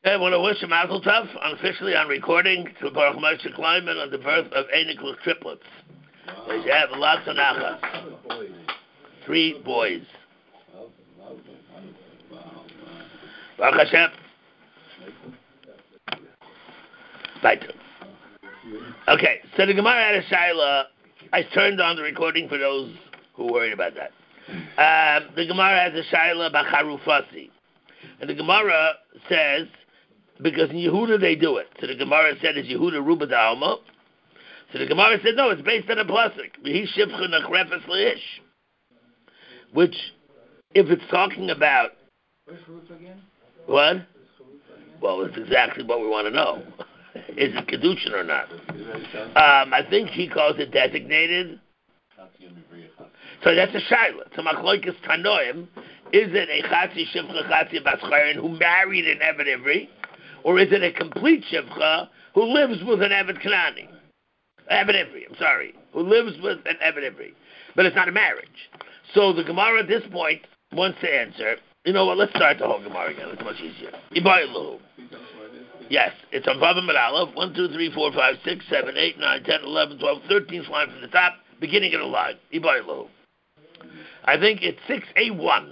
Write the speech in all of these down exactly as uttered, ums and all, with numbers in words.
I want to wish a mazel tov unofficially on recording to Baruch Moshe Kleinman on the birth of Einikl triplets. Wow. They should have lots of nachas. Three boys. Baruch Hashem. Right. Okay, so the Gemara had a shaila. I turned on the recording for those who are worried about that. Um, the Gemara has a shaila about Charufasi. And the Gemara says, because in Yehuda they do it. So the Gemara said, is Yehuda Ruba D'Alma? So the Gemara said, no, it's based on a plastic. Which, if it's talking about... What? Well, it's exactly what we want to know. Is it Kedushin or not? Um, I think he calls it designated. So that's a shaila. So Machloikis Tanoim, is it a Chatzi Shivcha Chatzi Bascharen who married an Eved Ivri? Or is it a complete Shivcha who lives with an Eved Kanani? Eved Ivri, I'm sorry. Who lives with an Eved Ivri. But it's not a marriage. So the Gemara at this point wants to answer, you know what, let's start the whole Gemara again. It's much easier. Ibaylu. Yes, it's on Vav and Aleph. one, two, three, four, five, six, seven, eight, nine, ten, eleven, twelve, thirteen line from the top, beginning of the line. Ibaylu. I think it's six A one.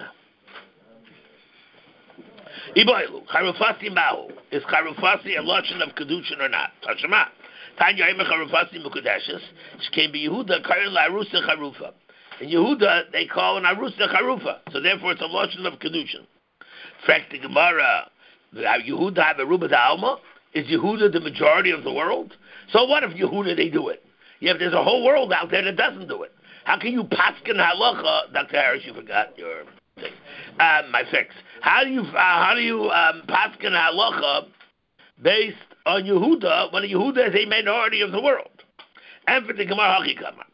Ibaylu. Charufasi Mahu. Is Charufasi a lotion of Kedushin or not? Tashema. Tanya Yema Charufasi Mukadashis. She be Yehuda Karin La Arusa Charufa. In Yehuda, they call an Arusa Charufa. So therefore it's a lotion of Kedushin. Fact the Gemara. Yehuda have a Ruba D'Alma? Is Yehuda the majority of the world? So what if Yehuda they do it? Yeah, there's a whole world out there that doesn't do it. How can you paskin halacha? Doctor Harris, you forgot your thing. Um, my fix. How do you uh, how do you um, paskin halacha based on Yehuda when Yehuda is a minority of the world? And for the Gemara Hakikama,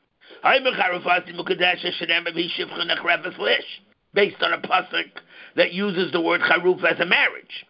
based on a pasuk that uses the word charuf as a marriage.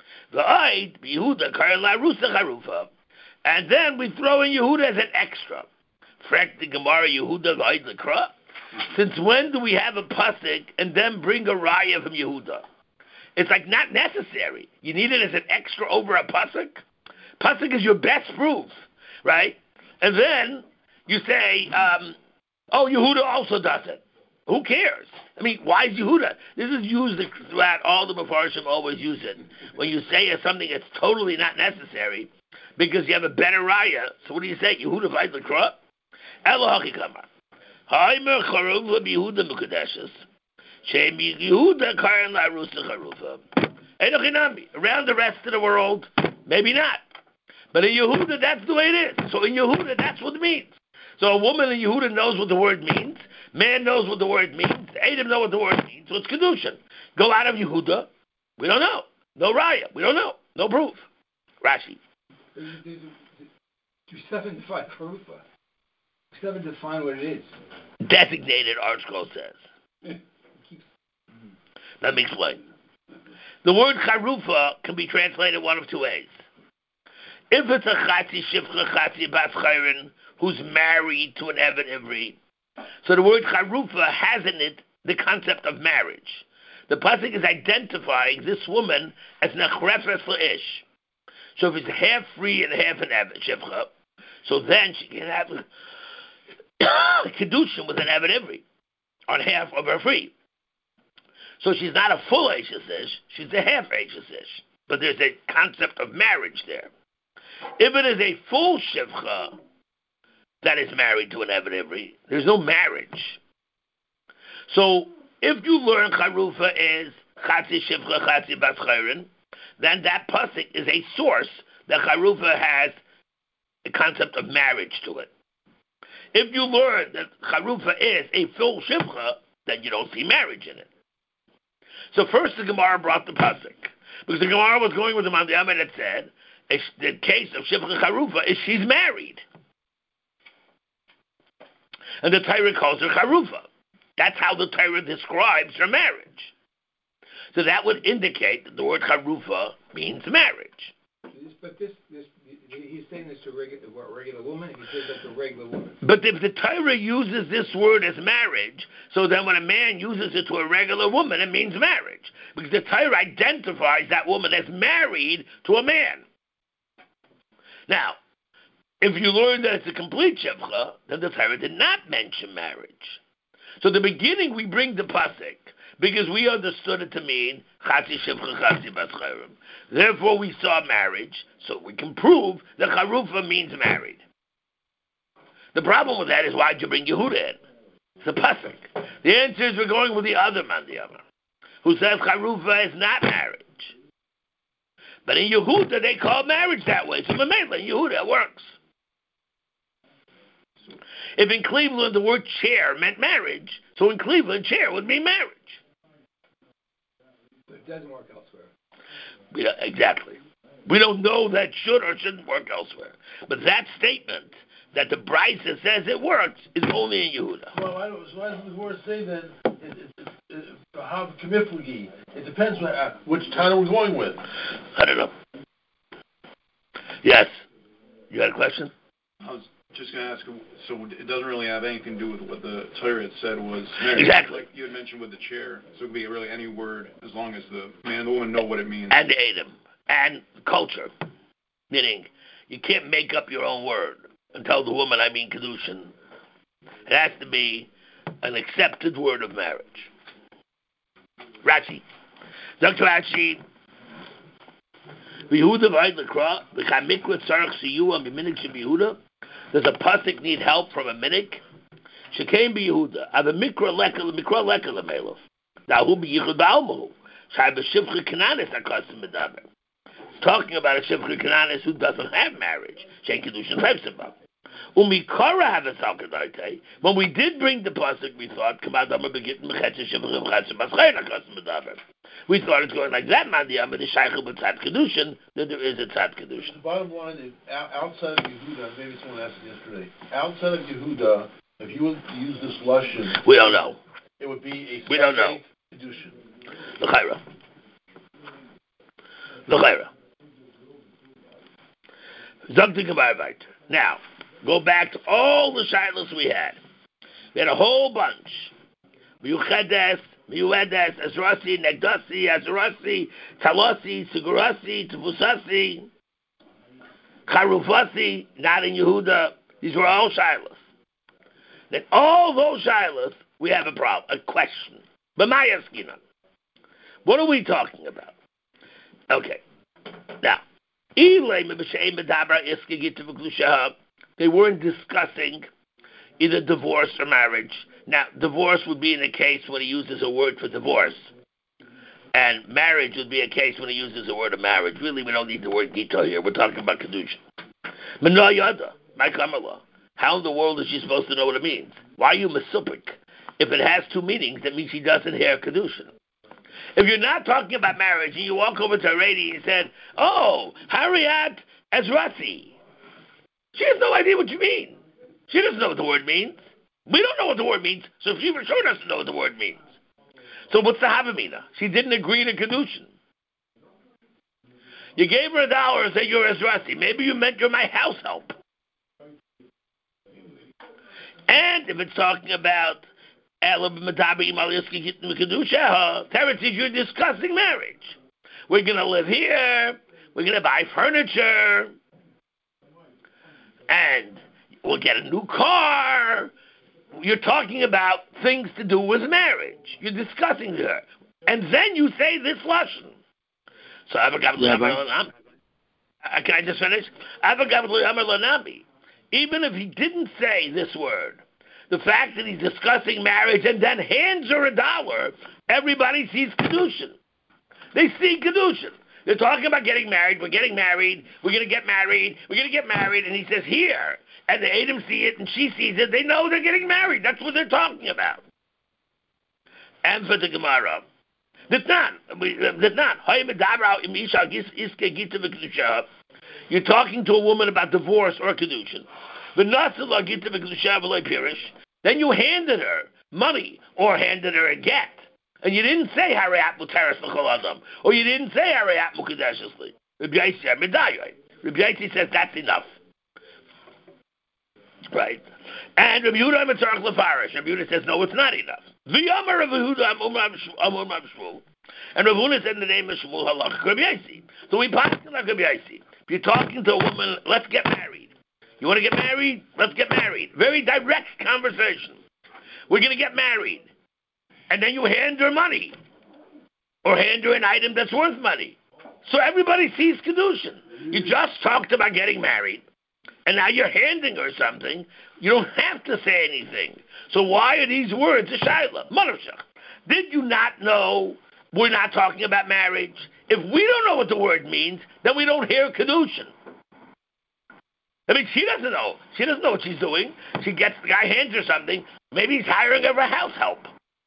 And then we throw in Yehuda as an extra. Frak the Gemara Yehuda Vaid Lekra. Since when do we have a pasuk and then bring a raya from Yehuda? It's like not necessary. You need it as an extra over a pasuk. Pasuk is your best proof, right? And then you say, um, oh, Yehuda also does it. Who cares? I mean, why is Yehuda? This is used throughout all the Mefarshim always use it. When you say something that's totally not necessary because you have a better raya. So what do you say? Yehuda Vaid Lekra? Elo Hakikama. Haimer Charufa Yehuda Mukadeshus. Shem Yehuda Karan La Rusa Charufa. Enochinami. Around the rest of the world, maybe not. But in Yehuda, that's the way it is. So in Yehuda, that's what it means. So a woman in Yehuda knows what the word means. Man knows what the word means. Adam know what the word means. So it's Kedushin. Go out of Yehuda. We don't know. No raya. We don't know. No proof. Rashi. Do seven define Charufa? Seven define what it is. Designated, Art Scroll says. Let me explain. The word Charufa can be translated one of two ways. If it's a Chatzi Shivcha Chatzi Bas Chayrin who's married to an Eved Ivri, so the word Charufa has in it the concept of marriage. The pasuk is identifying this woman as Nechrefes La'ish. So if it's half free and half an Eved Shivcha, so then she can have Kedushin with an Eved Ivri on half of her free. So she's not a full Eishes Ish, she's a half Eishes Ish. But there's a concept of marriage there. If it is a full Shivcha that is married to an Eved Ivri, there's no marriage. So if you learn Charufa is Chatzi Shivcha Chatzi Bas Chayrin, then that pasuk is a source that Charufa has a concept of marriage to it. If you learn that Charufa is a full Shivcha, then you don't see marriage in it. So first the Gemara brought the pasuk, because the Gemara was going with the Mandiyam and it said, the case of Shivcha Charufa is she's married. And the Torah calls her Charufa. That's how the Torah describes her marriage. So that would indicate that the word Charufa means marriage. But this, this, He's saying this to a regular, what, regular woman. He says that to a regular woman. But if the Torah uses this word as marriage, so then when a man uses it to a regular woman, it means marriage. Because the Torah identifies that woman as married to a man. Now, if you learn that it's a complete shivcha, then the Torah did not mention marriage. So the beginning we bring the pasuk because we understood it to mean chatzi shivcha chatzi bas chayrim. Therefore we saw marriage, so we can prove that charufa means married. The problem with that is why'd you bring Yehuda in? It's a pasuk. The answer is we're going with the other man, the other, who says charufa is not marriage. But in Yehuda they call marriage that way. So Mamela, in Yehuda it works. If in Cleveland the word chair meant marriage, so in Cleveland chair would mean marriage. But it doesn't work elsewhere. We don't, exactly. We don't know that should or shouldn't work elsewhere. But that statement that the Brisa says it works is only in Yehuda. Well, why, so why does the word say then it, it, it, it, how kamiflagi? It depends on uh, which title we're going with. I don't know. Yes. You got a question? I was just going to ask, so it doesn't really have anything to do with what the Torah had said was marriage. Exactly. Like you had mentioned with the chair, so it could be really any word as long as the man and the woman know what it means. And Adam. And culture. Meaning, you can't make up your own word and tell the woman, I mean Kedushin. It has to be an accepted word of marriage. Rashi. Doctor Rashi. Yehuda v'ayid l'kra, v'chamikra tzarech siyua b'minik shebeyehuda. Does a pasuk need help from a minik? Shekaim b'Yehuda. Ava mikra leka mikra leka l'melov. Dahu b'yichud ba'almahu. Shai b'shivcha kananis akasim medaber. Talking about a shivcha kananis who doesn't have marriage. Shein kedushin fevseba. Umikara have a salkadarte. When we did bring the pasuk, we thought kamadama begit mechetze shivcha v'chatzim baschayin akasim medaber. We thought it's going like that, man. The Amma, the Shaykhul b'tzad kedushin, that there is a tzad kedushin. The bottom line is, outside of Yehuda, maybe someone asked it yesterday, outside of Yehuda, if you were to use this lashon, we don't know. It would be a we don't know. kedushin. L'chayra. L'chayra. Zogtik Gemara. Now, go back to all the shilas we had. We had a whole bunch. Miyuchedes, Miyuedes, Azrasi, Negdasi, Azrasi, Talasi, Sigurasi, Tefusasi, Charufasi, not in Yehuda. These were all shilas. Then all those shilas, we have a problem, a question. B'mayaskina. What are we talking about? Okay. Now, they weren't discussing either divorce or marriage. Now, divorce would be in a case when he uses a word for divorce. And marriage would be a case when he uses a word of marriage. Really, we don't need the word gita here. We're talking about kedusha. Mena yada, my kamala. How in the world is she supposed to know what it means? Why are you mesupik? If it has two meanings, that means she doesn't hear kedusha. If you're not talking about marriage and you walk over to a lady and said, oh, Harriet Ezrasi, she has no idea what you mean. She doesn't know what the word means. We don't know what the word means, so she for sure doesn't know what the word means. So what's the Havamina? She didn't agree to Kedushin. You gave her a dollar and said you're Ezrasi. Maybe you meant you're my house help. And if it's talking about Teretz, you're discussing marriage. We're going to live here. We're going to buy furniture. And we'll get a new car. You're talking about things to do with marriage. You're discussing her. And then you say this lashon. So, can I just finish? Even if he didn't say this word, the fact that he's discussing marriage and then hands her a dollar, everybody sees Kedushin. They see Kedushin. They're talking about getting married. We're getting married. We're going to get married. We're going to get married. And he says, here. And the Adam see it and she sees it. They know they're getting married. That's what they're talking about. And for the Gemara. You're talking to a woman about divorce or Kedushin. Then you handed her money or handed her a get. And you didn't say Harayat Muteris L'Chol Adam. Or you didn't say Harayat Mukadeshesli. Rabbi Yossi says that's enough. Right. And Rabbi Yehuda Mitzarach Lefarish. Rabbi Yehuda says, no, it's not enough. V'yamar Rabbi Yehuda Amor Rav Shmuel. And Rabbi Yehuda said in the name of Shmuel Halach Rabbi Yossi. So we pass to like Rabbi Yossi. If you're talking to a woman, let's get married. You want to get married? Let's get married. Very direct conversation. We're going to get married. And then you hand her money. Or hand her an item that's worth money. So everybody sees Kedushin. You just talked about getting married. And now you're handing her something. You don't have to say anything. So why are these words a shayla? Manavshach. Did you not know we're not talking about marriage? If we don't know what the word means, then we don't hear Kedushin. I mean, she doesn't know. She doesn't know what she's doing. She gets, the guy hands her something. Maybe he's hiring her for house help.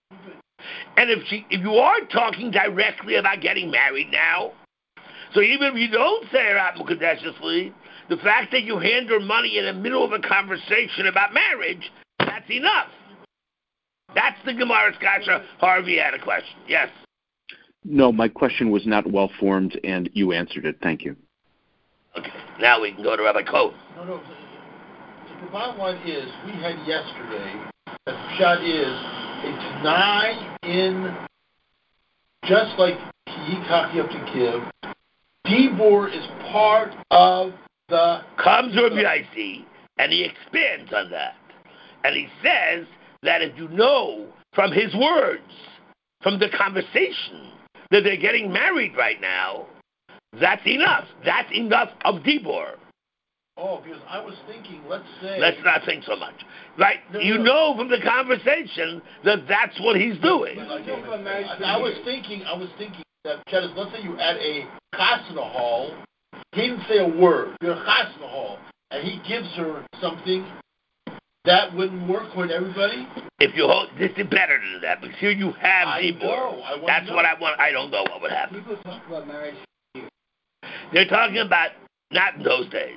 And if she, if you are talking directly about getting married now, so even if you don't say Rav Mukadeshesli, the fact that you hand her money in the middle of a conversation about marriage, that's enough. That's the Gemara's Kasha. Harvey had a question. Yes? No, my question was not well formed, and you answered it. Thank you. Okay, now we can go to Rabbi Cohen. No, no. The, the bottom line is, we had yesterday, that the shot is, a deny in, just like Yikach you have to give, Dibur is part of the... Comes Rabbi Yossi, and he expands on that. And he says that if you know from his words, from the conversation, that they're getting married right now, that's enough. That's enough of Dibur. Oh, because I was thinking, let's say... Let's not think so much. Right? No, you no. know from the conversation that that's what he's doing. I, I was thinking, I was thinking that, Cheddar, let's say you add a chasna hall, he didn't say a word, you're a chasna hall, and he gives her something, that wouldn't work with everybody? If you hold, this is better than that, because here you have I Dibur. know, I want That's to know. what I want. I don't know what would happen. People talk about marriage. They're talking about, not in those days.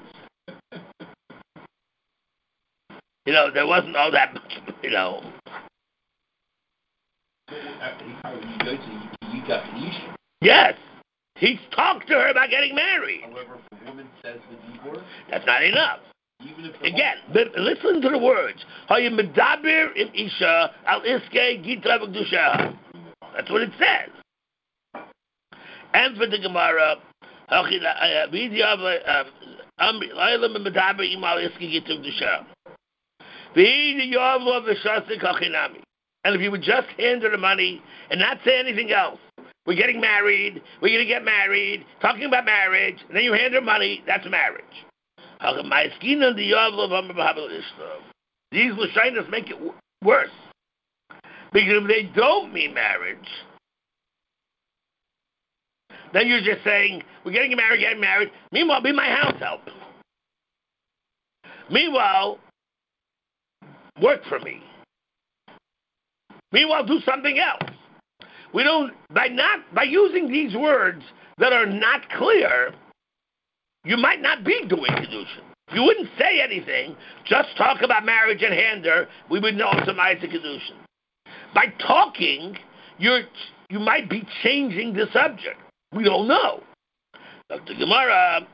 You know, there wasn't all that much, you know. Yes. He's talked to her about getting married. However, if a woman says the Dibur, that's not enough. even if Again, but listen to the words. Hayim medaber im isha al iske gitra v'kedusha. That's what it says. And for the Gemara, medaber im al iske gitra v'kedusha. And if you would just hand her the money and not say anything else, we're getting married, we're going to get married, talking about marriage, and then you hand her money, that's marriage. These Lashinas make it w- worse. Because if they don't mean marriage, then you're just saying, we're getting married, getting married, meanwhile, be my house help. Meanwhile, work for me. Meanwhile, do something else. We don't, by not, by using these words that are not clear, you might not be doing Kedushin. If you wouldn't say anything, just talk about marriage and hand her, we would know it's a Ma'aseh Kedushin. By talking, you're, you might be changing the subject. We don't know. Doctor Gemara,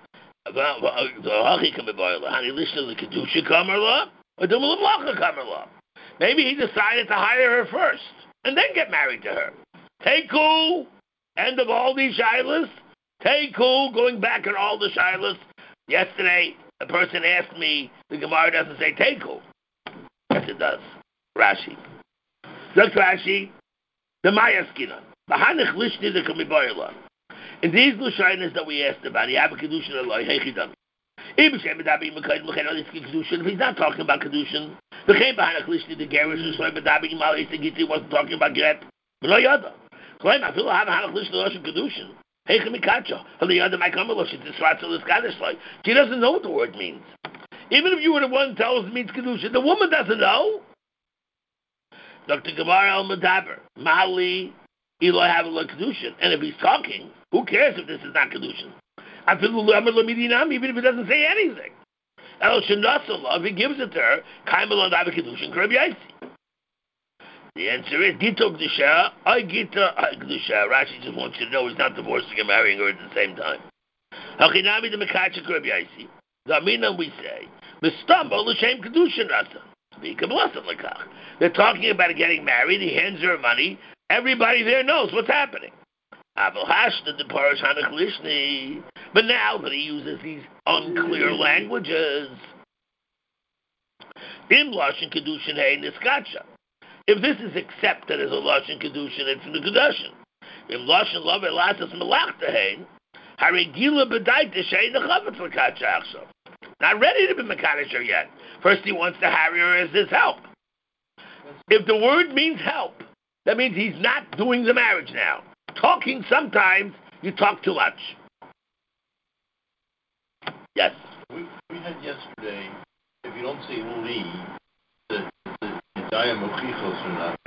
maybe he decided to hire her first and then get married to her. Teiku, end of all these shilas. Teiku, going back on all the shilas. Yesterday, a person asked me, the Gemara doesn't say Teiku. Yes, it does. Rashi. Look, Rashi, the Mayaskina. B'hanich lishni the kamibayla. In these Lushanas that we asked about, you have a Kedushin Eloi, Hechidam. If he's not talking about Kedushin, the Chem B'hanich lishni the Gerish, Medabi Imal Estegiti wasn't talking about Gret. V'lo yada. Claim, I feel I have a Hanich lishni Losh Kedushin. Hechem Ikacha. Hali yada my Kamalosh, it's Israel Iskadishlai. She doesn't know what the word means. Even if you were the one who tells it means Kedushin, the woman doesn't know. Doctor Gemara al Medaber, Mali, Eloi have a Kedushin. And if he's talking, who cares if this is not Kedushin? I feel even if he doesn't say anything. El Shanasala, if he gives it to her, Kaimal and Ava Kedushin, Kreb Yaisi. The answer is Gita Gdusha, I Gita Gdusha. Rashi just wants you to know he's not divorcing and marrying her at the same time. Hachinami the Mekachik Rabbi Yaisi. The Aminam we say, Mistumble l'shem kedushin rasa. They're talking about getting married. He hands her money. Everybody there knows what's happening. But now that he uses these unclear languages, Im lashon kedushin hey niskacha. If this is accepted as a lashon kedushin, it's in the kedushin. Im lashon love elatas melachta hey harigila b'daita shei nechavetz l'kacha achshav. Not ready to be mekadosh her yet. First, he wants to harry her as his help. If the word means help, that means he's not doing the marriage now. Talking sometimes, you talk too much. Yes. We, we had yesterday, if you don't say li, the the dayam mochichos or not,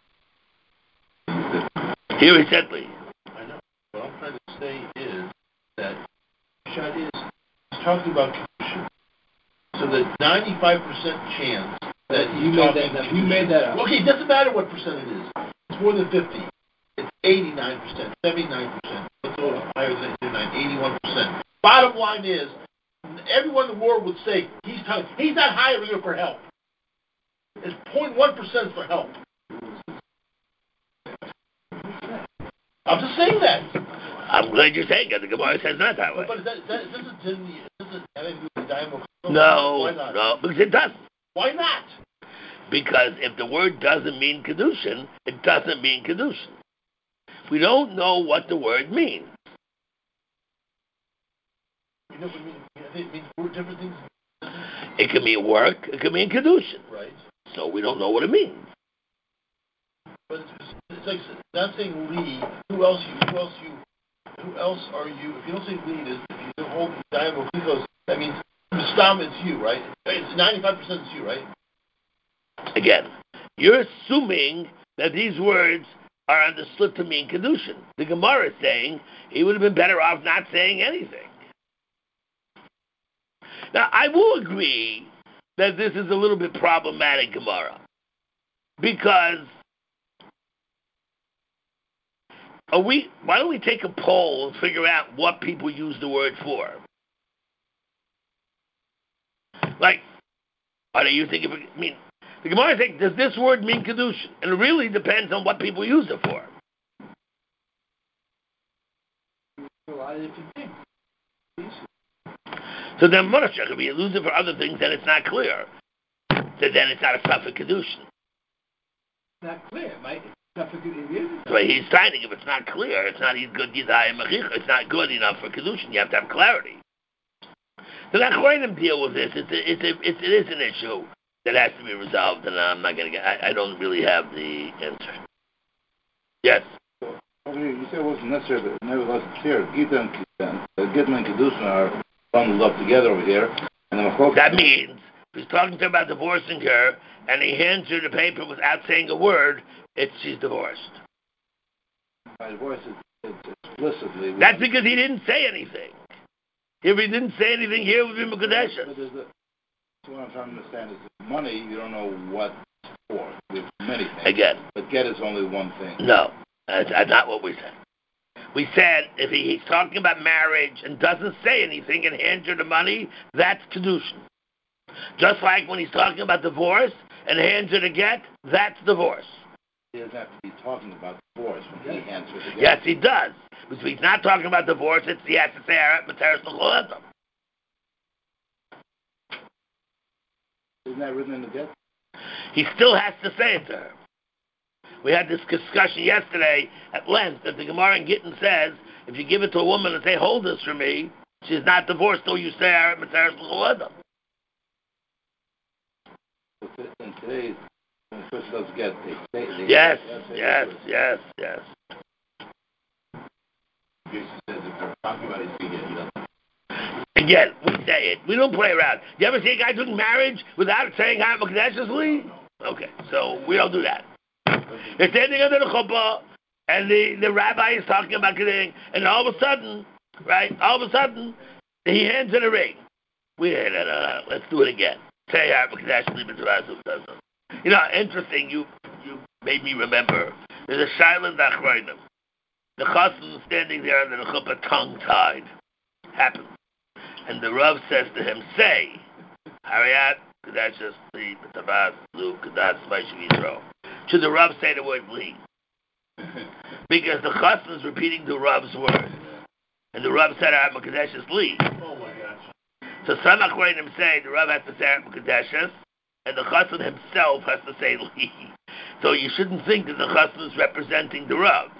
right? Here he said li. I know. What I'm trying to say is that Shad is he's talking about kedusha. So the ninety-five percent chance that he's you talking made that, about you made that up. Okay, it doesn't matter what percent it is. It's more than fifty. It's eighty-nine percent, seventy-nine percent. What's a little higher than eighty-nine, eighty-one percent. Bottom line is, everyone in the world would say he's talking, he's not hiring her for help. It's zero point one percent for help. I'm just saying that. I'm glad you're saying it. The Gemara says not that way. But is that, is that, is this a, is this a, anything to do with the dime of- No, Why not? no, because it doesn't. Why not? Because if the word doesn't mean kedushin, it doesn't mean kedushin. We don't know what the word means. You know what I mean? It means four different things. It can mean work. It can mean kedushin. Right. So we don't know what it means. But it's, it's like not saying Lee. Who else you? Who else you? Who else are you? If you don't say Lee, if you don't hold the diamond because that means Stam it's you, right? It's ninety-five percent it's you, right? Again, you're assuming that these words are understood to mean kedushin. The Gemara is saying he would have been better off not saying anything. Now, I will agree that this is a little bit problematic, Gemara, because are we? Why don't we take a poll and figure out what people use the word for? Like, are they using it for, I mean, the Gemara is saying, does this word mean kedushin? And it really depends on what people use it for. A lot of different things. So then Moshe, if you use it for other things, then it's not clear. So then it's not a suffolk kedushin. Not clear, right? Suffolk it is. So he's signing, if it's not clear, it's not good yidayim mechicha, it's not good enough for kedushin. You have to have clarity. The Nachronim deal with this. It's a, it's a, it's, it is an issue that has to be resolved, and I'm not going to get. I, I don't really have the answer. Yes. Over here, you said it wasn't necessary, but nevertheless it's here. Gita and Gita, Gittin and Kedushin are bundled up together over here. And then that means if he's talking to her about divorcing her, and he hands her the paper without saying a word, it's she's divorced. By divorce, it's, it's explicitly. That's because he didn't say anything. If he didn't say anything here, it would be Mekadeshes. But there's a, so what I'm trying to understand is money, you don't know what it's for. There's many things. Again. But get is only one thing. No, that's, that's not what we said. We said if he, he's talking about marriage and doesn't say anything and hands her the money, that's kedushin. Just like when he's talking about divorce and hands her the get, that's divorce. He doesn't have to be talking about divorce when he hands her the get. Yes, he does. Because he's not talking about divorce, it's he has to say Arat Materis L'Choletam. Isn't that written in the get? He still has to say it to her. We had this discussion yesterday at length that the Gemara in Gittin says, if you give it to a woman and say, hold this for me, she's not divorced till you say Arat Materis L'Choletam. In today's, when a person does get, they say, they yes, say yes, yes, yes. Again, we say it. We don't play around. You ever see a guy doing marriage without saying Hayat Mekadeshes Li? Okay, so we don't do that. They're standing under the chuppah, and the, the rabbi is talking about kidding, and all of a sudden, right, all of a sudden, he hands her the ring. We, no, no, no, let's do it again. Say Hayat Mekadeshes Li. You know, interesting, you you made me remember, there's a silent Achronim. The chassan standing there under the chuppah, tongue-tied. happens. And the Rav says to him, say, Harayat, Kadashas, Li, B'Tabas, Lu, Kadas, Vaishav Yisrael. Should the Rav say the word Li? Because the Chassan is repeating the Rav's word. And the Rav said, Harayat, Kadashas, Li. Oh my gosh. So some Akhranim say the Rav has to say Harayat, Kadashas, and the Chassan himself has to say Li. So you shouldn't think that the Chassan is representing the Rav.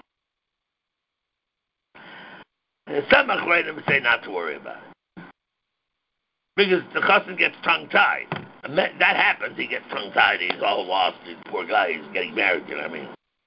And some Akhranim say not to worry about it. Because the Chassan gets tongue-tied. And that happens, he gets tongue-tied, he's all lost, he's a poor guy, he's getting married, you know what I mean?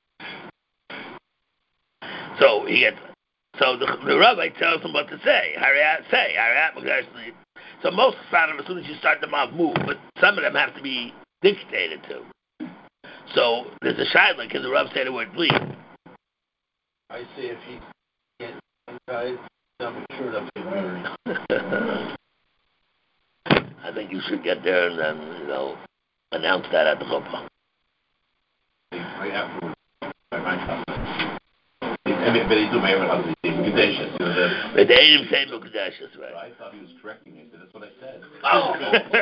So he gets, so the, the rabbi tells him what to say. Harayat, say, Harayat, Magashli. So most Chassanim, as soon as you start them off, move, but some of them have to be dictated to. So there's a shayla, can the Rav say the word please? I say if he can't tongue-tied, I'm sure enough to get married. I think you should get there and then, you know, announce that at the chuppah. Right afterwards, by my time. But they do my other Mukadeshus. But they didn't say Mukadeshus, right? I thought he was correcting me. That's what I said. Oh!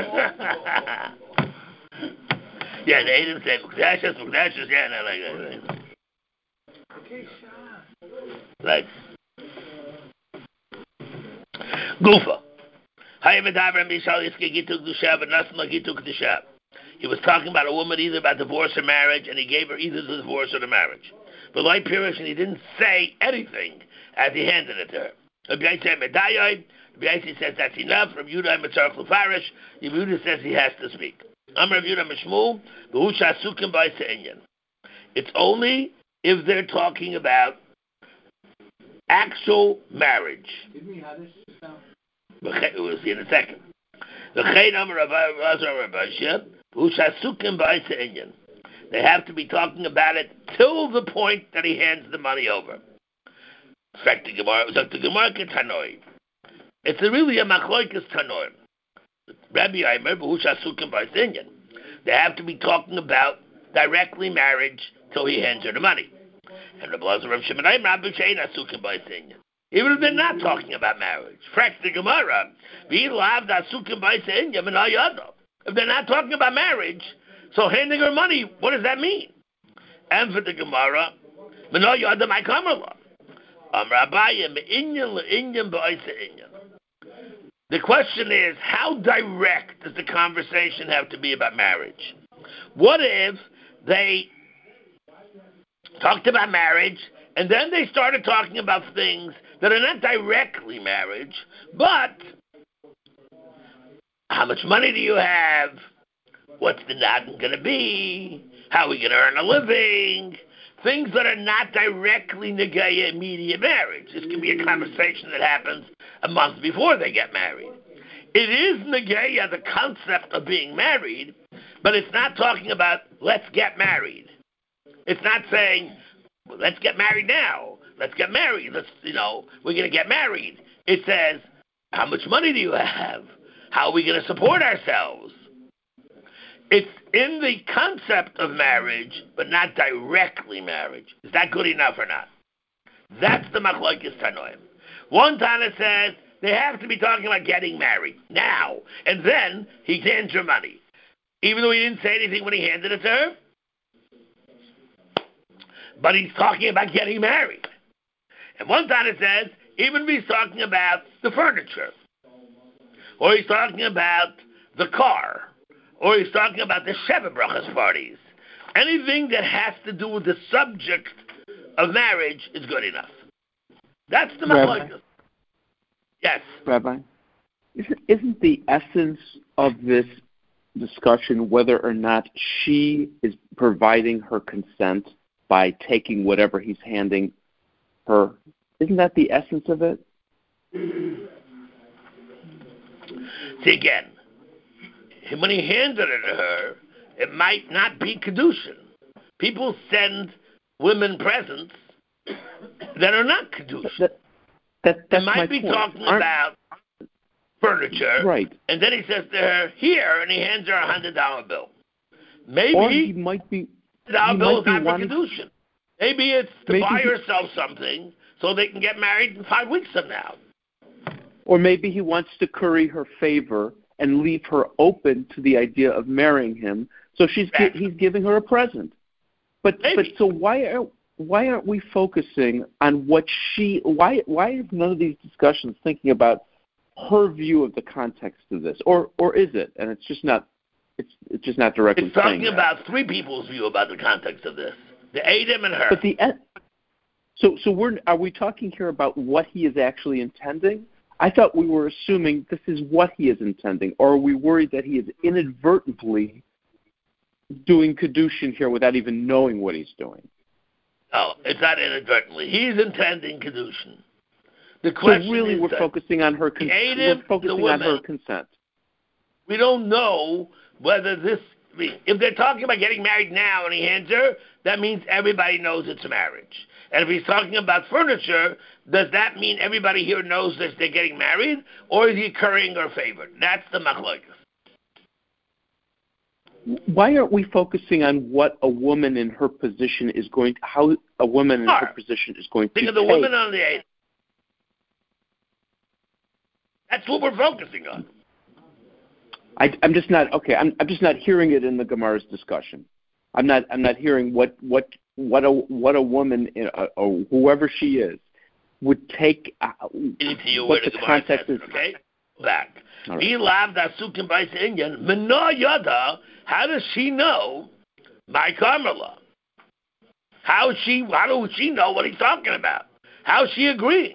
Yeah, they didn't say Mukadeshus, Mukadeshus, yeah, no, like that. Okay, Sean. Like. Gufa. He was talking about a woman either about divorce or marriage, and he gave her either the divorce or the marriage. But like Pirish, and he didn't say anything as he handed it to her. Rabbi Yossi says that's enough. Rabbi Yehuda Mitzarech Lefarish. Rabbi Yehuda says he has to speak. I'm Rabbi Yehuda Mishmul. It's only if they're talking about actual marriage. Did we have this now? We'll see in a second. They have to be talking about it till the point that he hands the money over. It's a really a machloikas tanor. Rabbi Aimer, they have to be talking about directly marriage till he hands her the money. And Rabbi Lazar, Rabbi Shimon Aimer, Rabbi Shein asukim b'Sinyan. Even if they're not talking about marriage. Frak the Gemara, if they're not talking about marriage, so handing her money, what does that mean? And for the Gemara, the question is, how direct does the conversation have to be about marriage? What if they talked about marriage, and then they started talking about things that are not directly marriage, but how much money do you have? What's the nadan going to be? How are we going to earn a living? Things that are not directly negaya immediate marriage. This can be a conversation that happens a month before they get married. It is negaya, the concept of being married, but it's not talking about let's get married. It's not saying, well, let's get married now. Let's get married. Let's, you know, we're going to get married. It says, how much money do you have? How are we going to support ourselves? It's in the concept of marriage, but not directly marriage. Is that good enough or not? That's the machlokes tanoim. One Tana says they have to be talking about getting married now, and then he hands her money, even though he didn't say anything when he handed it to her. But he's talking about getting married. And one time it says, even if he's talking about the furniture, or he's talking about the car, or he's talking about the Sheva Brachas parties, anything that has to do with the subject of marriage is good enough. That's the machlokes. Yes. Rabbi, isn't, isn't the essence of this discussion whether or not she is providing her consent by taking whatever he's handing her? Isn't that the essence of it? See, again, when he handed it to her, it might not be Kedushin. People send women presents that are not Kedushin. That, that, that's they might my be point. talking Aren't, about furniture, right? And then he says to her, here, and he hands her a hundred dollar bill. Maybe or he might be. Dollar he bill might is be not wanting, for Kedushin. Maybe it's to maybe buy he, herself something so they can get married in five weeks from now. Or maybe he wants to curry her favor and leave her open to the idea of marrying him. So she's Right. he's giving her a present. But Maybe. but so why are why aren't we focusing on what she? Why why is none of these discussions thinking about her view of the context of this, or or is it? And it's just not. It's it's just not directly. It's talking saying that. about three people's view about the context of this: the Adam and her. But the so so we're are we talking here about what he is actually intending? I thought we were assuming this is what he is intending, or are we worried that he is inadvertently doing kedushin here without even knowing what he's doing? No, it's not inadvertently. He's intending kedushin. The question so really, is we're that focusing on her consent. Adam, We're focusing the on woman, her consent. We don't know whether this. I mean, if they're talking about getting married now and he hands her, that means everybody knows it's a marriage. And if he's talking about furniture, does that mean everybody here knows that they're getting married, or is he currying her favor? That's the machlokes. Why aren't we focusing on what a woman in her position is going to, how a woman in Sure. her position is going Think to of the take? woman on the eight. That's what we're focusing on. I, I'm just not okay. I'm, I'm just not hearing it in the Gemara's discussion. I'm not. I'm not hearing what what what a what a woman, uh, or whoever she is, would take. Uh, Into you what where the the Gemara context says is. it, okay? Back. All right. He loved Asukim by Inyan. Mena Yada. How does she know my Carmela? How is she? How does she know what he's talking about? How is she agreeing?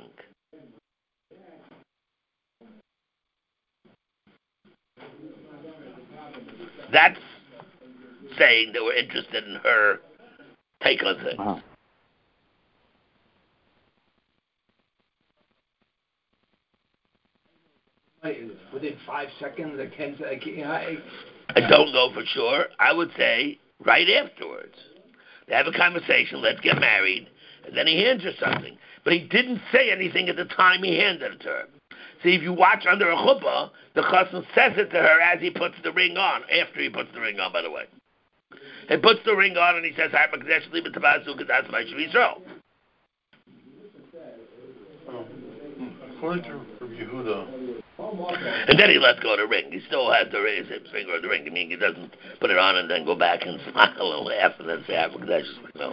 That's saying that we're interested in her take on things. Wow. Within five seconds, I can't. I, can't, I, I don't know for sure. I would say right afterwards. They have a conversation, let's get married, and then he hands her something. But he didn't say anything at the time he handed it to her. See, if you watch under a chuppah, the chassan says it to her as he puts the ring on, after he puts the ring on, by the way. He puts the ring on and he says, that's my Yisrael. According to Yehuda, And then he lets go of the ring. He still has the ring, his finger on the ring. I mean, he doesn't put it on and then go back and smile and laugh and then say, HaMakdash. No.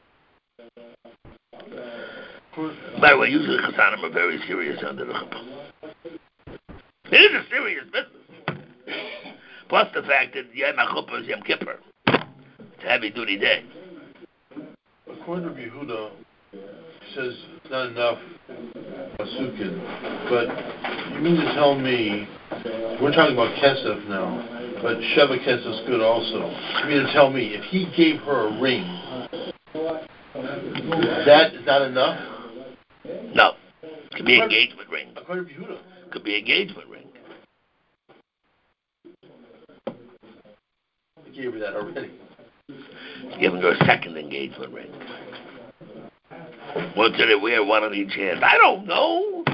By the way, usually Chassanim are very serious under the chuppah. It is a serious business. Plus the fact that Yom HaChuppah is Yom Kippur. It's a heavy-duty day. according to Yehuda, he says it's not enough Asukin, but you mean to tell me, we're talking about Kesef now, but Sheva Kesef is good also. You mean to tell me, if he gave her a ring, that is not enough? No. It could be engagement ring. According to Yehuda. Could be engagement ring. He gave her that already. He's giving her a second engagement ring. One to the wear, one on each hand. I don't know.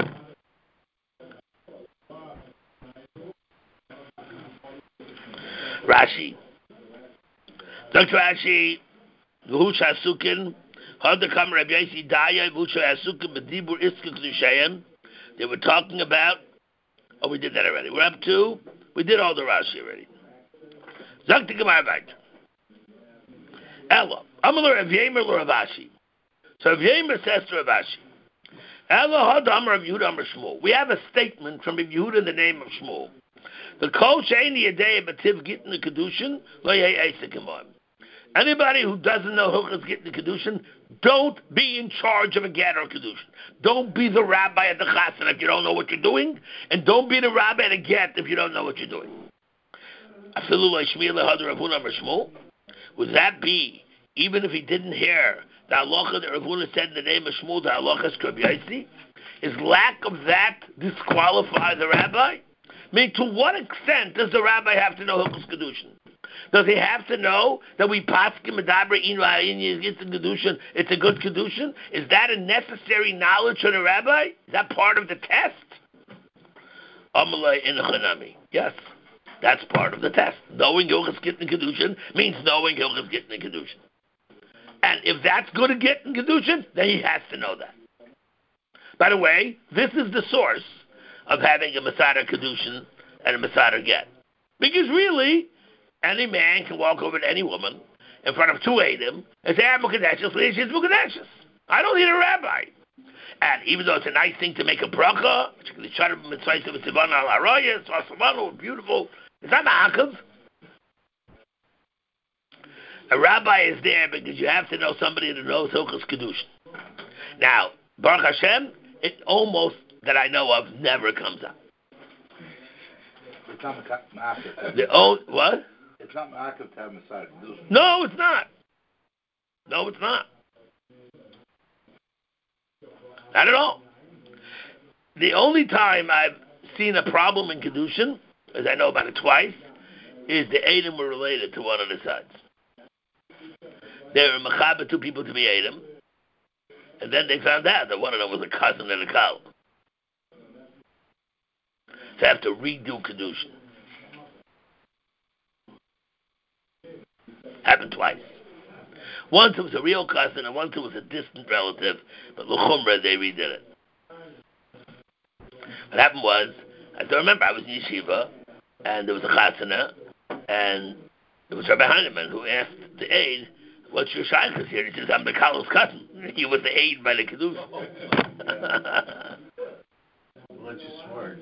Rashi. Doctor Rashi, V'hu Shasukin, Hadakam Rabbi Yossi Daya, V'hu Shasukin, B'dibur Iska Kedushayin. They were talking about, oh, we did that already. We're up to, we did all the Rashi already. Zakti Gemara Vayter. Ella, Amalur Rav Yemer Rav Ashi. So Rav Yemer says to Rav Ashi, Ella Had Amar Rav Yehuda Amar Shmuel. We have a statement from Rav Yehuda in the name of Shmuel. The Kol Sheini Yadei Bativ Gittin the Kedushin Lo Yei Eisek Imam. Anybody who doesn't know Hilchos Gittin the Kedushin, don't be in charge of a get or Kedushin. Don't be the rabbi at the chassan if you don't know what you're doing, and don't be the rabbi at a get if you don't know what you're doing. Afilu Lo Shmiel Had Rav Huna Amar Shmuel. Would that be, even if he didn't hear the halacha that Rav Huna said in the name of Shmuel, the halacha is Rav Yossi? Is lack of that disqualify the rabbi? I mean, to what extent does the rabbi have to know Hilchos Kedushin? Does he have to know that we paskin medabra inu ha'inyan is Kedushin? It's a good Kedushin. Is that a necessary knowledge for the rabbi? Is that part of the test? Amalei in Chanami. Yes, that's part of the test. Knowing Hilchos Gittin Kedushin means knowing Hilchos Gittin Kedushin. And if that's good at Gittin Kedushin, then he has to know that. By the way, this is the source of having a Masada Kedushin and a Masada Get. Because really, any man can walk over to any woman in front of two Eidim and say, I'm Mukadeshus, she's Mukadeshus. I don't need a rabbi. And even though it's a nice thing to make a bracha, beautiful, it's not ma'akav. A rabbi is there because you have to know somebody that knows Hilchos Kedushin. Now, Baruch Hashem, it almost, that I know of, never comes up. It's not ma'akav. The old, what? It's not ma'akav to have Masada Kedushin. No, it's not. No, it's not. Not at all. The only time I've seen a problem in Kedushin, as I know about it twice, is the Eidim were related to one of the sides. They were mechaber two people to be Eidim, and then they found out that one of them was a cousin and a kal. So I have to redo Kedushin. Happened twice. Once it was a real cousin, and once it was a distant relative, but l'chumra, they redid it. What happened was, I still remember, I was in yeshiva, and there was a chasana, and it was Rabbi Heinemann who asked the aide, what's your shaykhus here? He says, I'm the Kal's cousin. He was the aide by the Kiddush. Well, that's just smart.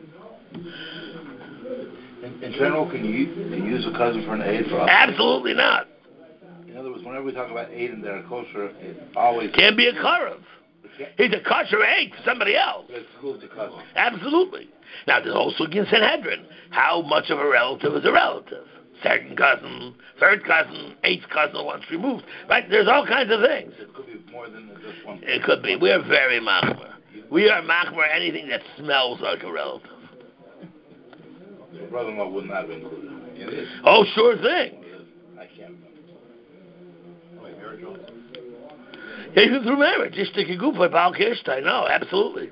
In, in general, can you can you use a cousin for an aid for us? Absolutely not. In other words, whenever we talk about aid in their kosher, it always Can't be a karav. He's a kosher aid for somebody else. It excludes the cousin. Absolutely. Now, there's also in Sanhedrin. How much of a relative is a relative? Second cousin, third cousin, eighth cousin once removed. Right? There's all kinds of things. It could be more than just one. It could be. We are very machmer. We are machmer anything that smells like a relative. Your brother-in-law would not be included. It is. Oh, sure thing. I can't remember. Wait, marriage also? Yeah, even through marriage. Just take a group by Baal Kirstein. No, absolutely.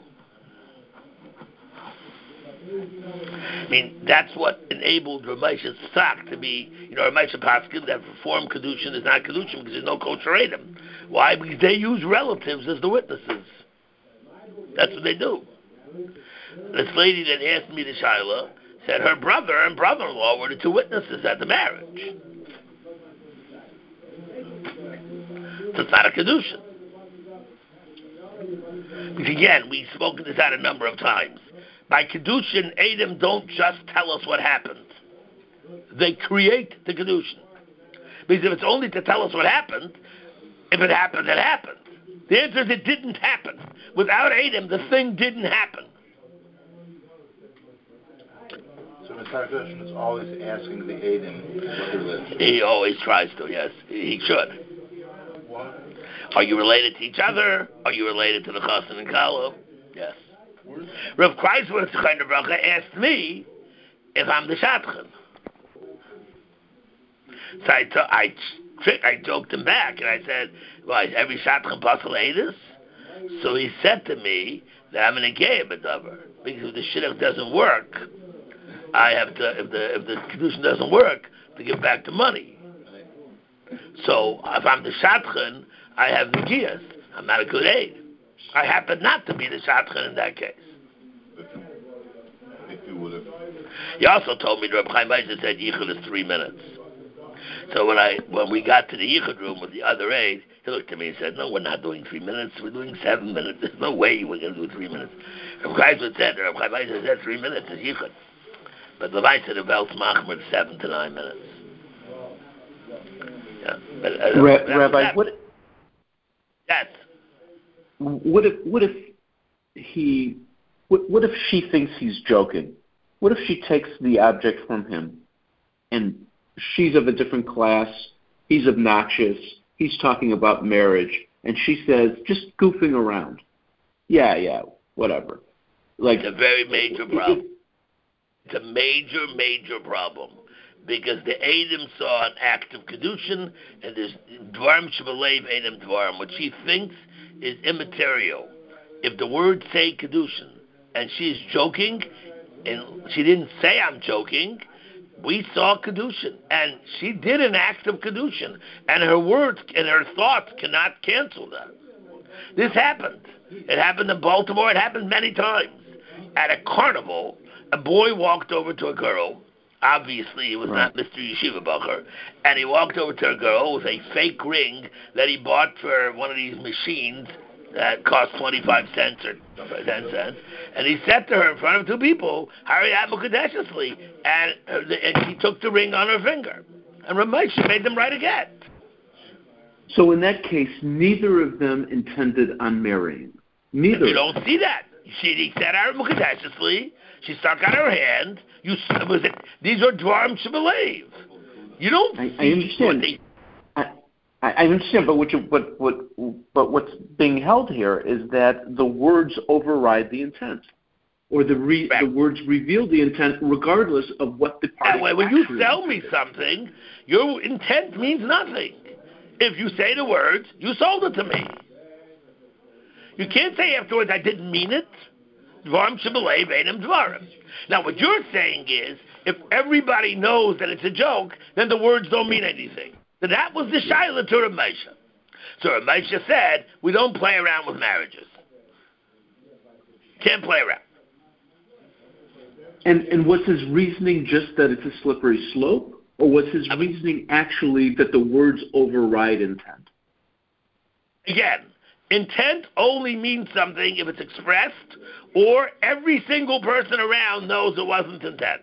I mean, that's what enabled Ramesha Tzak to be, you know, Ramesha Paskin, that reform Kedushin is not Kedushin because there's no kosher Edom. Why? Because they use relatives as the witnesses. That's what they do. This lady that asked me to Shiloh said her brother and brother-in-law were the two witnesses at the marriage. So it's not a Kedushin. Because again, we've spoken this out a number of times. By Kedushin, Edom don't just tell us what happened. They create the Kedushin. Because if it's only to tell us what happened, if it happened, it happened. The answer is it didn't happen. Without Edom, the thing didn't happen. So Mister Kedushin is always asking the Adim what their relationship. He always tries to, yes. He should. What? Are you related to each other? Are you related to the Chassan and Kalo? Yes. Rav Kreiswitz kind of bracha asked me if I'm the Shadchan. So I, t- I, trick, I joked him back and I said, well, is every Shadchan Pasal Eidus? So he said to me that I'm an Egei B'davar. Because if the Shidduch doesn't work, I have to, if the if the Kedushin doesn't work, to give back the money. So if I'm the Shadchan, I have Negias. I'm not a good aid. I happen not to be the Shadchan in that case. If you would have. He also told me that Reb Chaim Eisner said Yichud is three minutes. So when I when we got to the Yichud room with the other aide, he looked at me and said, no, we're not doing three minutes, we're doing seven minutes. There's no way we're going to do three minutes. Reb Chaim said, Reb Chaim Eisner said three minutes is Yichud. But Levi said the Velt's Machmer seven to nine minutes. Yeah. But, uh, Ra- Rabbi, what... Yes. What if what if he what, what if she thinks he's joking? What if she takes the object from him and she's of a different class, he's obnoxious, he's talking about marriage, and she says, just goofing around. Yeah, yeah, whatever. Like It's a very major problem. It's a major, major problem. Because the Edom saw an act of Kedushin, and there's Dvarim Shebelev Edom Dvarim, what she thinks is immaterial. If the words say Kedushin, and she's joking, and she didn't say I'm joking, we saw Kedushin, and she did an act of Kedushin, and her words and her thoughts cannot cancel that. This happened. It happened in Baltimore. It happened many times. at a carnival, a boy walked over to a girl. Obviously, it was Right. not Mister Yeshiva Bacher. And he walked over to a girl with a fake ring that he bought for one of these machines that cost twenty-five cents or ten cents. And he said to her in front of two people, Harry Mukadeshesli. And, and he took the ring on her finger. And Ramesha made them write again. So in that case, neither of them intended on marrying. Neither. You don't see that. She he said Harry Mukadeshesli. She stuck out her hand. You was it? These are dvarim shebelev. You don't. I, see I understand. They, I, I understand, but what you, but what but what's being held here is that the words override the intent, or the re, Right. the words reveal the intent, regardless of what the party. that way, when you actually sell me intended. something, your intent means nothing. If you say the words, you sold it to me. You can't say afterwards, I didn't mean it. Dvarim shebelev einam dvarim. Now, what you're saying is, if everybody knows that it's a joke, then the words don't mean anything. So that was the shaila to Ramesha. So Ramesha said, we don't play around with marriages. Can't play around. And and was his reasoning just that it's a slippery slope, or was his I mean- reasoning actually that the words override intent? Again, intent only means something if it's expressed or every single person around knows it wasn't intent.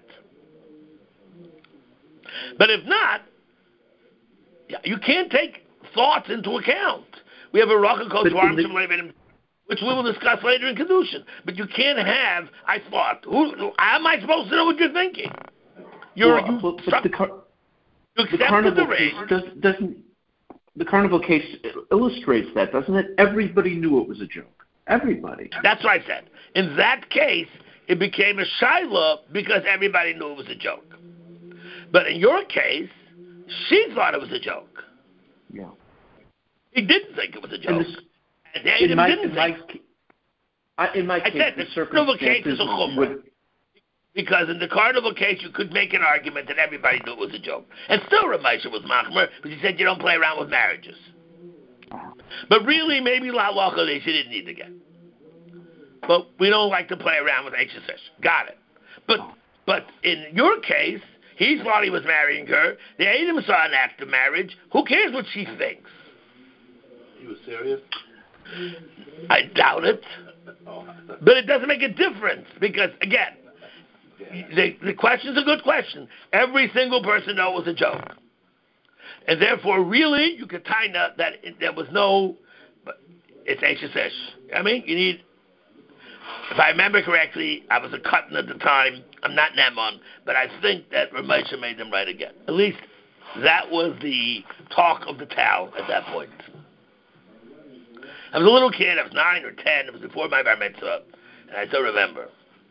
But if not, yeah, you can't take thoughts into account. We have a raka called But in Dvarim the- Shebelev Einam, which we will discuss later in Kedushin. But you can't have, I thought, who, how am I supposed to know what you're thinking? You're, Well, you, but, but struck, the, car- you the accepted the carnival ring. case does, doesn't. The carnival case illustrates that, doesn't it? Everybody knew it was a joke. Everybody. That's what I said. In that case, it became a shaila because everybody knew it was a joke. But in your case, she thought it was a joke. Yeah. He didn't think it was a joke. And this, And they in my, didn't in my, think. ca- I- in my I case, said the the carnival case circumstances is a chumrah. would. Because in the carnival case, you could make an argument that everybody knew it was a joke. And still Ramesha was machmer, but he said you don't play around with marriages. But really, maybe La Halacha, she didn't need to get. But we don't like to play around with H S S. Got it. But but in your case, he thought he was marrying her. The Adam saw an act of marriage. Who cares what she thinks? He was serious? I doubt it. But it doesn't make a difference because, again, the, the question's a good question. Every single person knows it was a joke. And therefore, really, you could tie up that it, there was no, but it's H S S. I mean, you need, if I remember correctly, I was a cutting at the time. I'm not Nemon, but I think that Ramesha made them right again. At least that was the talk of the town at that point. I was a little kid. I was nine or ten. It was before my bar mitzvah, and I still remember.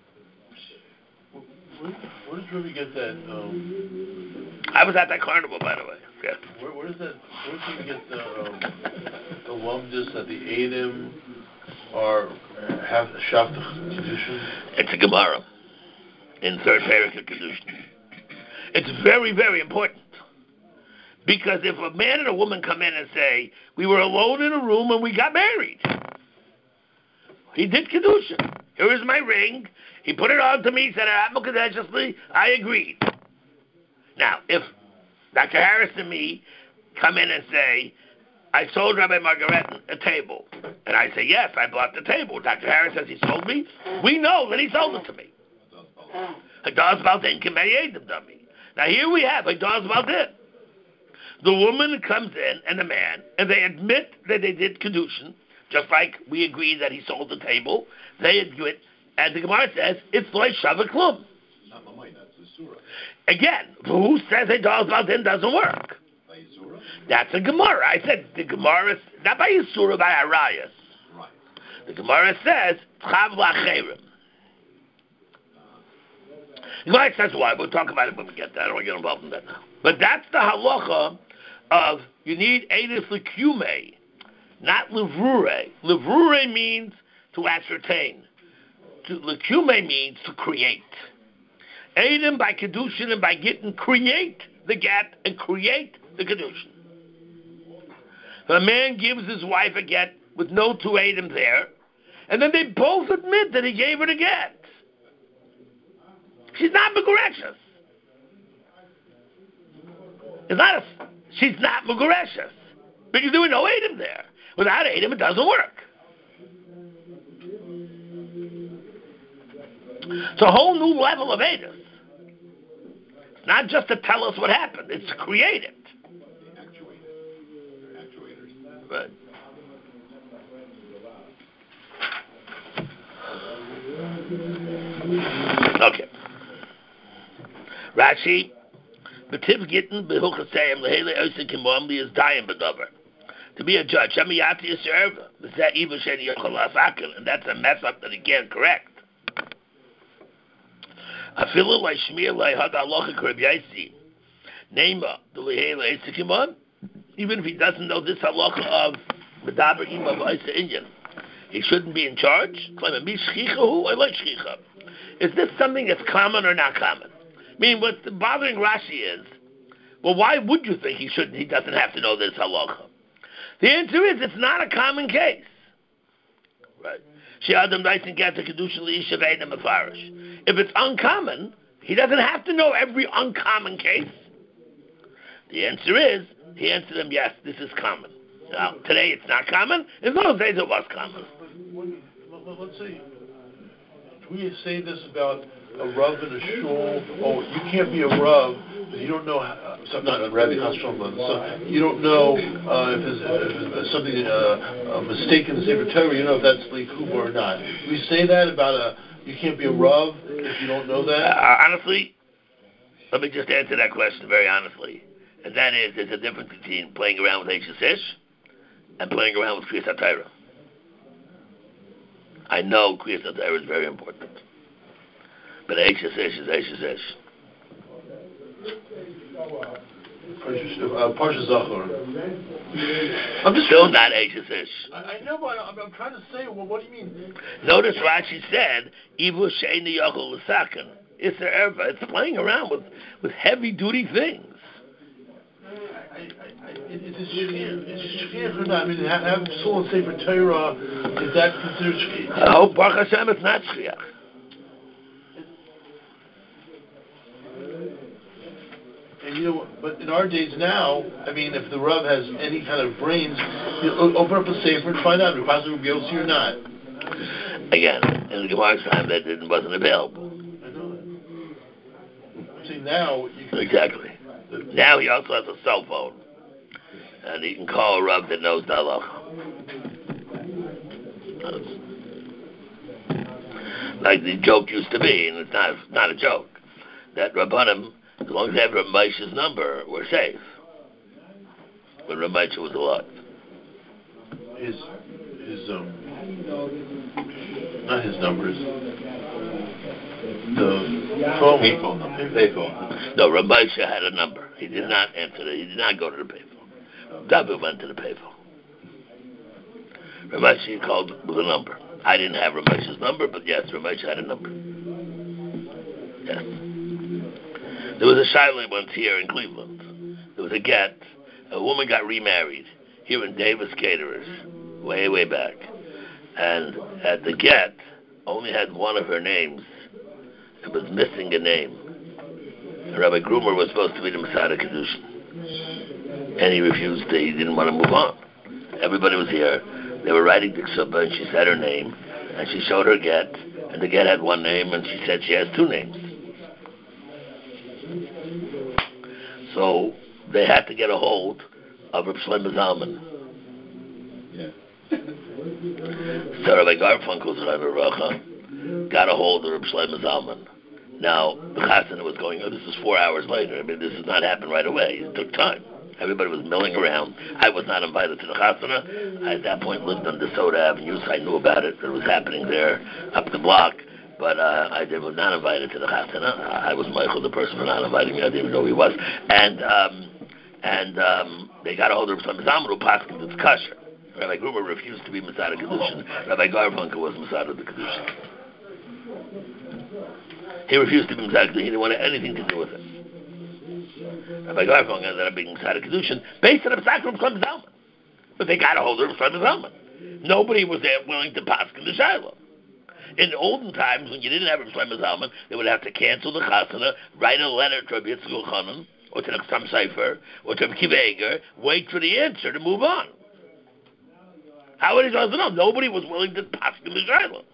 Where, where did Ruby get that? Um, I was at that carnival, by the way. Yeah. where, where does that? Where did Ruby get the um, the lumdus that the Adam are have shaft kedushin? It's a Gemara in third parak of Kedushin. It's very, very important. Because if a man and a woman come in and say, we were alone in a room and we got married. He did Kedushin. Here is my ring. He put it on to me. He said, I agreed. Now, if Doctor Harris and me come in and say, I sold Rabbi Margaret a table. And I say, yes, I bought the table. Doctor Harris says he sold me. We know that he sold it to me. Hadas Baldin can marry them dummy. Now here we have Hadas Baldin. The woman comes in and the man, and they admit that they did Kedushin, just like we agree that he sold the table. They admit, and the Gemara says, it's like Shavah Klum. Not Lamay, that's the Surah. Again, who says Hadas Baldin doesn't work? By Surah? That's a Gemara. I said the Gemara, not by Yisura, by Arayas. Right. The Gemara says, Chav Lacherim. The Gemara says why. We'll talk about it when we get there. I don't want to get involved in that now. But that's the halacha of you need Eidus L'Kume, not Levrure. Levrure means to ascertain. To, L'Kume means to create. Eidim by Kedushin and by Gittin create the get and create the Kedushin. If a man gives his wife a get with no two Eidim there, and then they both admit that he gave her the get. she's not Megureshes. It's not a, she's not Megureshes. Because there were no Adam there. Without Adam, it doesn't work. It's a whole new level of Adam. It's not just to tell us what happened, it's to create it. Right. Okay. Rashi, B'tiv Gittin b'Hilchasayim lehele oisik kimom li is dying b'dover. To be a judge, Shamiyati Yisrael, V'zeh Iva Sheni Yochel Asakin, and that's a mess up that he can't correct. Afilu lai Shmir lai Had Alocha Krib Yaisi, Neima, the lehele oisik kimom, even if he doesn't know this halacha of Medaber Ima V'Oisa Inyan, he shouldn't be in charge? Claim Mi Shchicha Hu or Lo Shchicha? Is this something that's common or not common? I mean, what's bothering Rashi is, well, why would you think he shouldn't? He doesn't have to know this halacha. The answer is, it's not a common case. Right? If it's uncommon, he doesn't have to know every uncommon case. The answer is, he answered them, yes, this is common. Now, today it's not common. In those days it was common. Let's see. Do we say this about a Rav and a shul? Oh, you can't be a Rav if you don't know. Uh, so, not a Rabbi Hashem, so you don't know uh, if, it's, if it's something uh, a mistake in the Sefer Torah. You know if that's like Kuba or not. Do we say that about a you can't be a Rav if you don't know that? Uh, honestly, let me just answer that question very honestly, and that is, there's a difference between playing around with H S Ish and playing around with Kriyas HaTorah. I know Kriyas HaTorah is very important. But H S Ish is H S Ish. Parsha Zachor. I'm just still not H S Ish. I, I know, but I'm, I'm trying to say, well, what do you mean? Notice Rashi said, Ivu Sheini Yochel L'Saken. It's the erva. It's playing around with, with heavy-duty things. I, I, I, it's a shchir. It's shchir or not? I mean, have, have soul and Sefer Torah, is that considered shchir? Oh, Baruch Hashem, it's not shchir. And you know, but in our days now, I mean, if the Rav has any kind of brains, he'll open up a Sefer and find out if he possibly will be able to see or not. Again, in the Gemara's time, that didn't, wasn't available. I know that. I'm saying now, you can... Exactly. Now he also has a cell phone. And he can call a Rav that knows the halacha. Like the joke used to be, and it's not, not a joke, that Rabbanim, as long as they have Rav Moshe's number, we're safe. When Rav Moshe was alive. His, his, um, not his numbers. The phone. Payphone. Payphone. No, Rav Moshe had a number. He did not answer it. He did not go to the payphone. David went to the payphone. Rav Moshe called with a number. I didn't have Rav Moshe's number, but yes, Rav Moshe had a number. Yes. There was a shiloh once here in Cleveland. There was a get. A woman got remarried here in Davis Caterers, way, way back. And at the get, only had one of her names. It was missing a name. And Rabbi Grumer was supposed to be the Masada Kedushin. And he refused to, he didn't want to move on. Everybody was here. They were writing the Ksuba, and she said her name. And she showed her get. And the get had one name, and she said she has two names. So they had to get a hold of Reb Shlomo Zalman. Yeah. So Rabbi Garfunkel's Racha got a hold of Reb Shlomo Zalman. Now, the chasana was going, oh, this is four hours later. I mean, this does not happen right away. It took time. Everybody was milling around. I was not invited to the chasana. I, at that point, lived on DeSoto Avenue, so I knew about it. It was happening there up the block. But uh, I did, was not invited to the chasana. I was Michael, the person for not inviting me. I didn't even know who he was. And um, and um, they got a hold of some Zalman who passed it's kosher. Rabbi Gruber refused to be Masada Kedushin. Rabbi Garfunkel was Masada the Kedushin. He refused to be Masada Kedushin. He didn't want anything to do with it. Rabbi Garfunkel ended up being Masada Kedushin based on the Pesach from Shlomo Zalman. But they got a hold of Shlomo Zalman. Nobody was there willing to pass in the Shiloh. In olden times, when you didn't have a Shlomo Zalman, they would have to cancel the chasana, write a letter to Rabbi Yitzchak Elchanan, or to the Chassam Sofer, or to Rabbi Akiva Eiger, wait for the answer to move on. How would he supposed to know? Nobody was willing to pass him the Shiloh.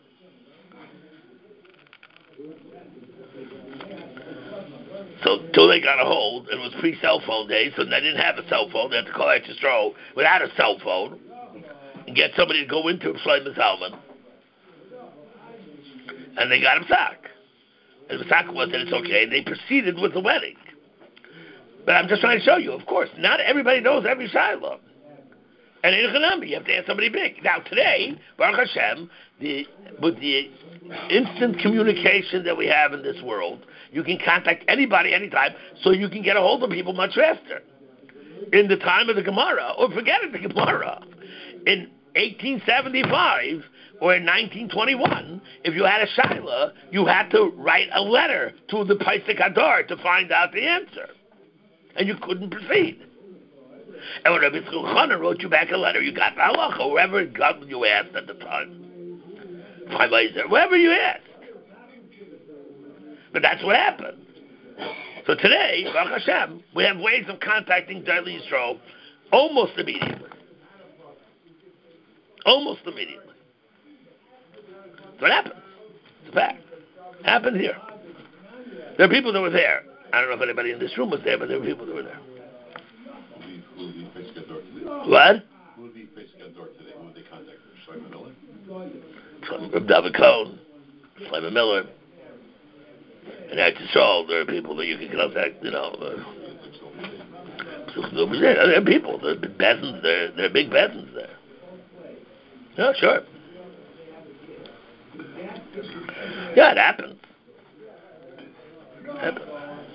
So, till they got a hold, and it was pre-cell phone days, so they didn't have a cell phone. They had to call Eretz Yisrael without a cell phone and get somebody to go into Shlomo Zalman. And they got him sacked. And the sack was that it's okay, and they proceeded with the wedding. But I'm just trying to show you, of course, not everybody knows every Shiloh. And in Hanami, you have to ask somebody big. Now, today, Baruch Hashem, the, with the instant communication that we have in this world, you can contact anybody anytime, so you can get a hold of people much faster. In the time of the Gemara, or forget it, the Gemara, in eighteen seventy-five or in nineteen twenty-one, if you had a Shaila, you had to write a letter to the Paisik Hadar to find out the answer. And you couldn't proceed. And when Rabbi Yitzchak Elchanan wrote you back a letter, you got the halacha, wherever God you asked at the time. Wherever you asked. But that's what happened. So today, Baruch Hashem, we have ways of contacting Daily Yisrael almost immediately. Almost immediately. That's what happened. It's a fact. Happened here. There are people that were there. I don't know if anybody in this room was there, but there were people that were there. What? Who would be facing a door today? Who would they contact? Shlomo Miller? From David Cohn, Shlomo Miller. And Eretz Yisrael, there are people that you can contact, you know. Uh, there are people, there are peasants there, there are big peasants there. Yeah, sure. Yeah, it happens. It happens.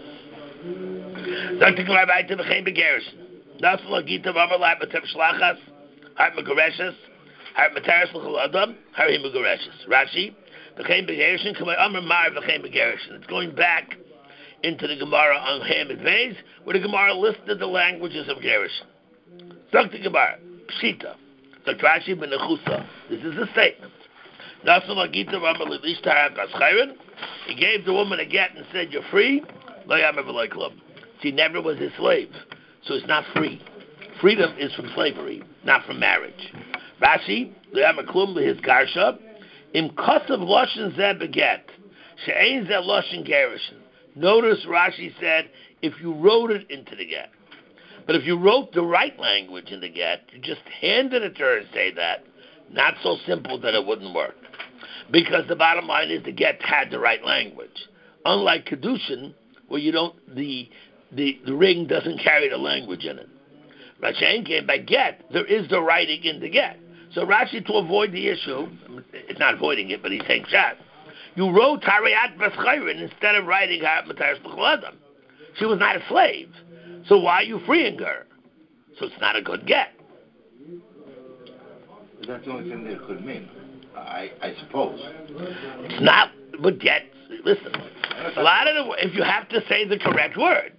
Doctor Klarbai to the Chaim Begeris. Nasal Agita Vamalai Matem Shlachas, Hart Megareshes, Hart Materis L'Chaladam, Hari Megareshes. Rashi, the Chaim Begerishin, Kamei Amr Mar the Chaim Begerishin. It's going back into the Gemara on Hamid Vez, where the Gemara listed the languages of Gerishin. Doctor Gemara, Pshita. Doctor Rashi Ben Nechusa. This is a statement. Nasal Agita Vamalai Lishtar Baschairin. He gave the woman a get and said, "You're free." Lo Yamar V'Lo Klum. She never was his slave. So it's not free. Freedom is from slavery, not from marriage. Rashi, the Amaklum, his Garsha, im Kosav Loshen Zeh Beget, She'ein Zeh Loshen Gerishin. Notice Rashi said, if you wrote it into the get. But if you wrote the right language in the get, you just handed it to her and say that, not so simple that it wouldn't work. Because the bottom line is the get had the right language. Unlike Kedushin, where you don't, the The, the ring doesn't carry the language in it. Rashi came by get, there is the writing in the get. So Rashi, to avoid the issue, it's not avoiding it, but he's saying shot. You wrote Harayat Baschairin instead of writing Harat Materis L'Chaladam. She was not a slave. So why are you freeing her? So it's not a good get. That's the only thing that it could mean, I, I suppose. It's not, but get, listen, a lot of the, if you have to say the correct words,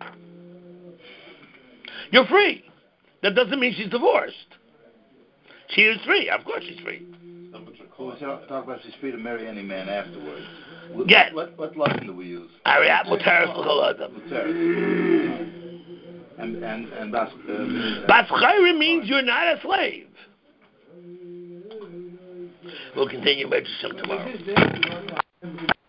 you're free. That doesn't mean she's divorced. She is free. Of course she's free. Well, we talk about she's free to marry any man afterwards. What, Get. What, what, what line do we use? Ariat Muteris L'Chaladam. And, and, and Bas... Uh, Bas Chayrim means you're not a slave. We'll continue Mitzvah tomorrow.